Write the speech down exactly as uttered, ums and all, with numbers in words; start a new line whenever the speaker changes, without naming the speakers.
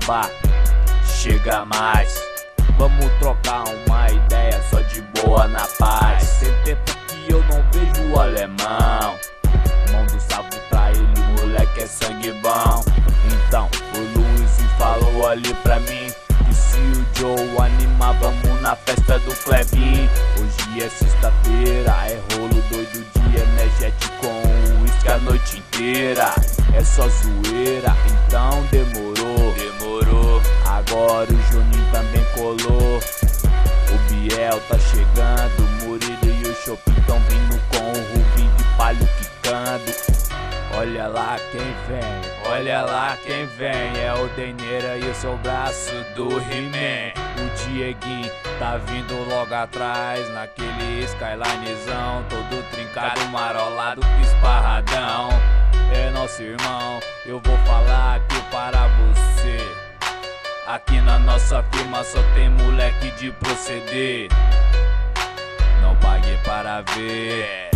bar, chega mais. Vamos trocar uma ideia só de boa na paz. Tem tempo que eu não vejo o alemão. Mão do sapo pra ele, moleque é sangue bom. Então o Luiz falou ali pra mim que se o Joe animar, vamos na festa do Clebinho. Hoje é sexta-feira, é rolo doido de energético com uísque a noite inteira. É só zoeira, então demorou, demorou. Agora o Juninho também colou. O Biel tá chegando, o Murilo e o Chopin tão vindo com o Rubinho de palho quicando. Olha lá quem vem, olha lá quem vem. É o Deneira e o seu braço do He-Man. O Dieguinho tá vindo logo atrás, naquele Skylinezão, todo trincado, marolado, esparradão. É nosso irmão, eu vou falar aqui para você. Aqui na nossa firma só tem moleque de proceder. Não pague para ver.